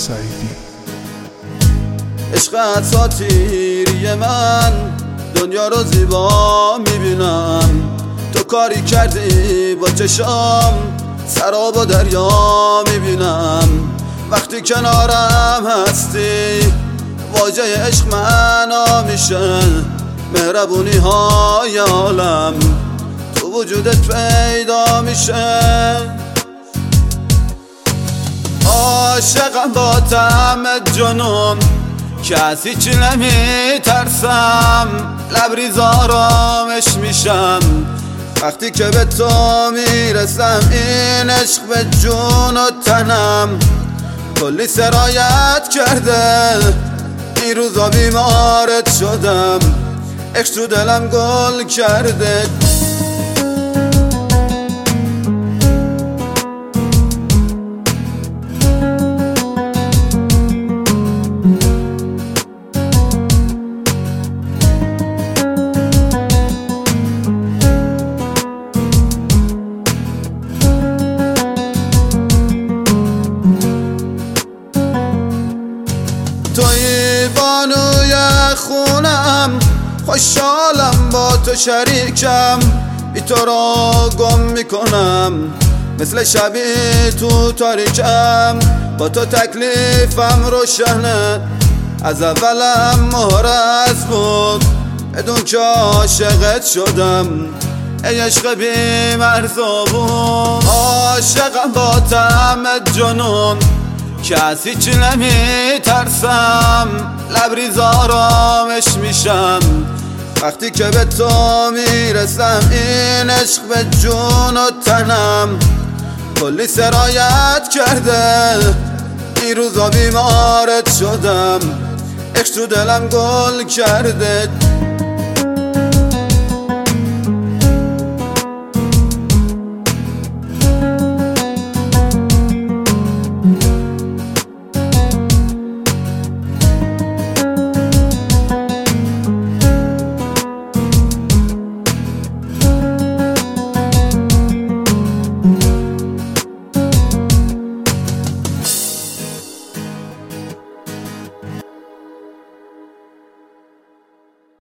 سعیدی. عشق اساطیری من دنیا رو زیبا میبینم، تو کاری کردی با چشام سراب و دریا میبینم. وقتی کنارم هستی واژه عشق معنا میشه، مهربونی های عالم تو وجودت پیدا میشه. عاشقم با طعم جنون کسی چی نمیترسم، لبریز آرامش میشم وقتی که به تو میرسم. این عشق به جون و تنم کلی سرایت کرده، این روزا بیمارت شدم، عشق تو دلم گل کرده. توی بانوی خونم، خوشحالم با تو شریکم، بی تو را گم میکنم مثل شبی تو تاریکم. با تو تکلیفم روشنه، از اولم مهرز بود بدون که عاشقت شدم، ای عشق بی مرز بود. عاشقم با طعم جنون کسی چی نمیترسم، لبریز آرامش میشم وقتی که به تو میرسم. این عشق به جون و تنم کلی سرایت کرده، این روزا بیمارت شدم، عشق تو دلم گل کرده.